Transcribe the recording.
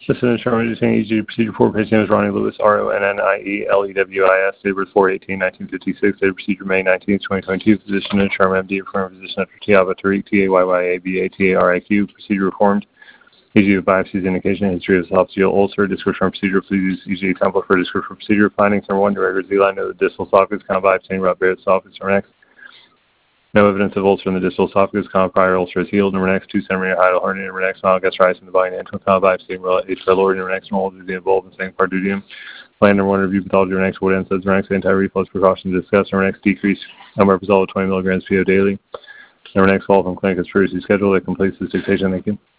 This is an insurance understanding EG procedure for patient name is Ronnie Lewis, RONNIELEWIS, date of birth 4/18/1956, date of procedure May 19, 2022, physician and insurance MD, affirmed physician Dr. Tiaba Tariq, TAYYABA procedure reformed, EG of biopsies indication, history of esophageal ulcer, description of procedure, please use EG example for description of procedure, findings number 1, director Z-line of the distal esophagus, biopsy, route Barrett's esophagus, number next. No evidence of ulcer in the distal esophagus, prior ulcer is healed. Number next, 2 centimeter hiatal hernia. Number next, mild gastritis in the body and biopsy, H. pylori. Number next, mold is involved in second part duodenum. Plan number 1, review pathology. Number next, what NSAIDs. Number next, anti-reflux precautions discussed. Number next, decrease omeprazole 20 milligrams PO daily. Number next, call from clinic is previously scheduled. That completes this dictation. Thank you.